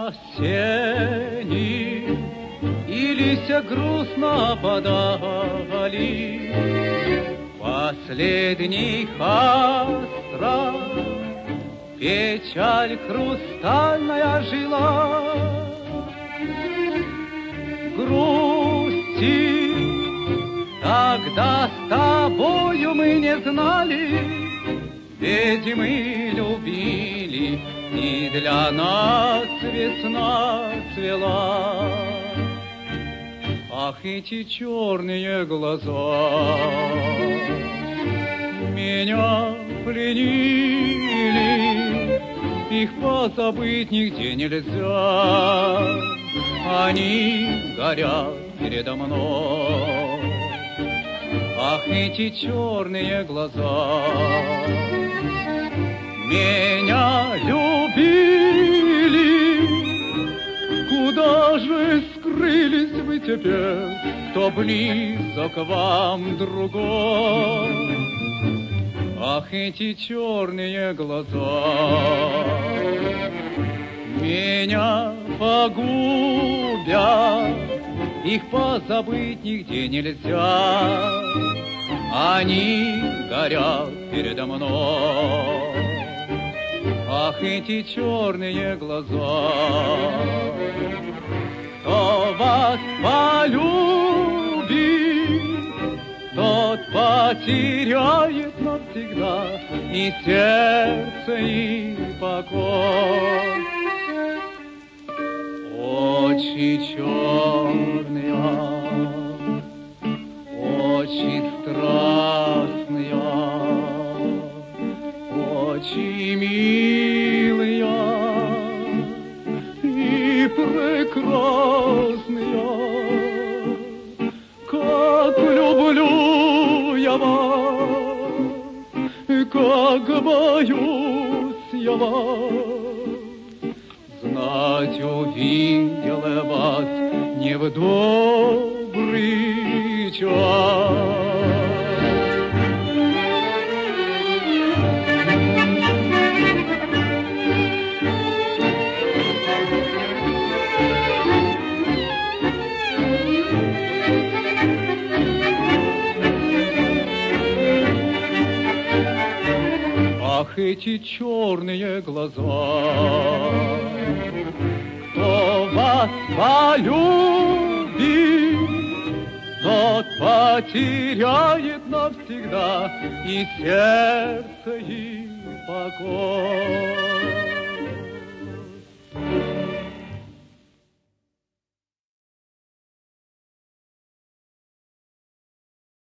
осени, илися грустно подали. Последний остров, печаль хрустальная жила. Грусти тогда с тобою мы не знали, ведь мы любили, и для нас весна цвела. Ах, эти черные глаза меня пленили, их позабыть нигде нельзя. Они горят передо мной. Ах, эти черные глаза меня любили. Куда же скрылись вы теперь, кто близок вам другой? Ах, эти черные глаза меня погубят, их позабыть нигде нельзя. Они горят передо мной. Ах, эти черные глаза, кто вас полюбит, тот потеряет навсегда и сердце, и покой. Очи черные, очи страстные, очи милые и прекрасные. Как люблю я вас, как боюсь я вас. Знать увидел я вас не в добрый час. Ах, эти черные глаза, кто вас полюбит, тот потеряет навсегда и сердце, и покой.